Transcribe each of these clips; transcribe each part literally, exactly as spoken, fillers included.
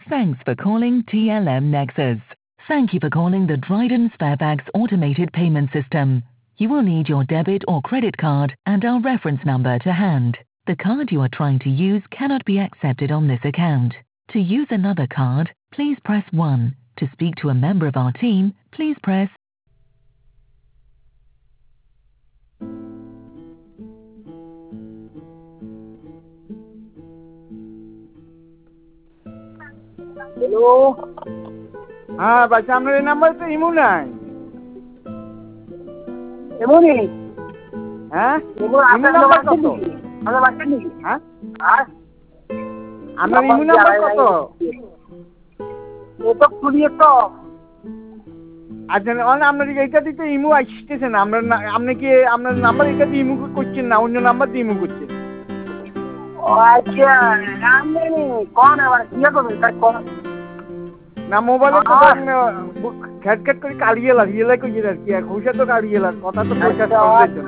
Thanks for calling T L M Nexus. Thank you for calling the Dryden Sparebags automated payment system. You will need your debit or credit card and our reference number to hand. The card you are trying to use cannot be accepted on this account. To use another card, please press one. To speak to a member of our team, please press hello, হ্যাঁ ভাই, আপনার এই number তো imo নাই। এমনই হ্যাঁ, imo imo আপনার number আছে কত? নাকি? আমার বাচ্চা নাকি? হ্যাঁ, আর আপনার ইমো নাম্বার কত? ও তো খুলিয়ে তো আচ্ছা, অন আপনার এইটা দিতে ইমো আসতেছে না। আপনার না- আপনি কি আপনার নাম্বার এটা দিয়ে ইমো করছেন না অন্য নাম্বার দিয়ে ইমো করছেন? ও আচ্ছা, আমি কোন আবার কি করবেন তাই কোন না, মোবাইলে তো আহ। খ্যাট খ্যাট করে কাড়িয়ে লাগ ইয়ে লাগে আর কি, আর ঘুষে তো কাড়িয়ে লাগ কথা তো প্রকাশ আচ্ছা, করার জন্য।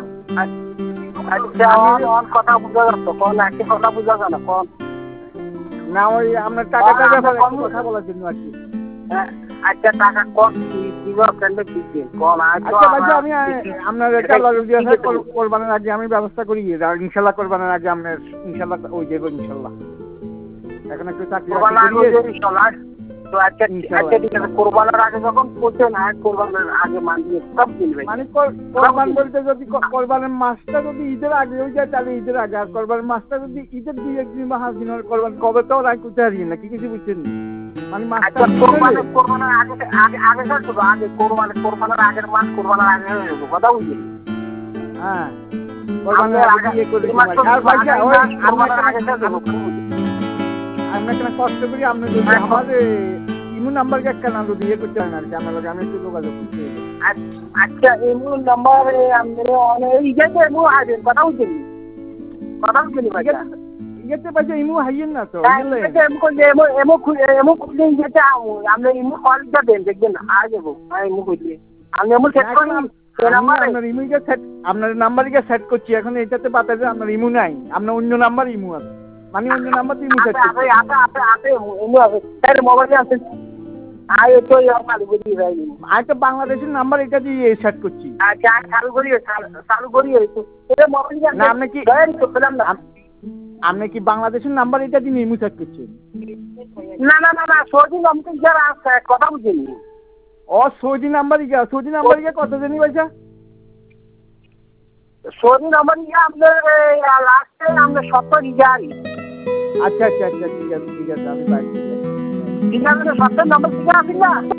আচ্ছা অন কথা বুঝা যাচ্ছে কোন একে কথা বুঝা যায় না কোন না, ওই আপনার টাকাটার আহ, ব্যাপারে আমরা একটু কথা বলার জন্য আর কি। হ্যাঁ, আচ্ছা টাকা কোন দিবা কেন দিচ্ছি কোন আচ্ছা ভাই, আমি আহ, আপনার এটা কর- কোরবানের আগে আমি ব্যবস্থা করি, আর ইনশাল্লাহ কোরবানের আগে আপনার ইনশাল্লাহ ওই দেবো ইনশাল্লাহ। এখন একটু চাকরি বাকরি করিয়ে- তো আচ্ছা আচ্ছা ঠিক আছে, কোরবানের আগে যখন করছে না কোরবানের আগে মানবে সব কিনবে মানে কর- কোরবান বলতে যদি ক- কোরবানের মাসটা যদি ঈদের আগে হয়ে যায় তাহলে ঈদের আগে, আর কোরবানের মাসটা যদি ঈদের দুই একদিন বা হাত দিন হয় কোরবান কবে তো রায় করতে হারিয়ে না, কি কিছু বুঝছেন না? মানে মাসটা আচ্ছা ঠিক কোরবানের হলে- কোরবানের আগে আগে আগে করবো আগে কোরবান কোরবানের আগের মাস কোরবানের আগে হয়ে যাবো কথা বুঝলি হ্যাঁ, কোরবানের আমাদের আগে আগে- ইয়ে করে এই দিবো। মাস তো আর ভাই, আগামী ওই মাস কোরবানের আমরা আগে কেন- হয়ে যাবো। আমরা কেন কষ্ট করি, আপনি যদি হ্যাঁ। আমার ইমু নাম্বার একটা না যদি ইয়ে করতে পারেন আর কি, আমার লগে আমি একটু যোগাযোগ করতে হবে। আচ্ছা এমন নাম্বার আমাদের অনেক ইয়েতে এমন আসবেন কথা বুঝলি কথা বুঝলি ভাই ইয়েতে পাইছে ইমু হাইয়েন না তো, হ্যাঁ বুঝলেন? ইয়েতে এমন করলে এমন এমন খুলে এমন খুলে ইয়েতে আমরা এমন কলটা দেন দেখবেন আ যাবো হ্যাঁ এমন করলে আমি এমন সেট করি এখন এই আমি নাম্বারে আপনার ইমুকে সেট আপনার নাম্বারকে সেট করছি, এখন এটাতে বাতাসে আপনার ইমু নাই, আপনার অন্য নাম্বার ইমু আছে, মানে অন্য নাম্বার ইমু সেট আপে করছি। আপে আপে আপে এমন আছে তার মোবাইলে আছে আয় তো আমার বুঝি ভাই আমি তো বাংলাদেশের নাম্বার এটা দিয়ে সেট করছি। আচ্ছা চালু করি চালু করি এটা মোবাইল না, আপনি কি তো পেলাম না আপনি কি বাংলাদেশের নাম্বার এটা দিয়ে ইমু সেট করছেন? না না না না সৌদি নামতে যারা আছে কথা বুঝিনি ও সৌদি নাম্বার ইয়া সৌদি নাম্বার ইয়া কত জানি পয়সা? সৌদি নাম্বার ইয়া আপনার লাস্টে আমরা সত্তর হাজার আচ্ছা আচ্ছা আচ্ছা, ঠিক আছে ঠিক আছে, আমি বাইরে ঠিক আছে সত্তর নম্বর ঠিক আছে না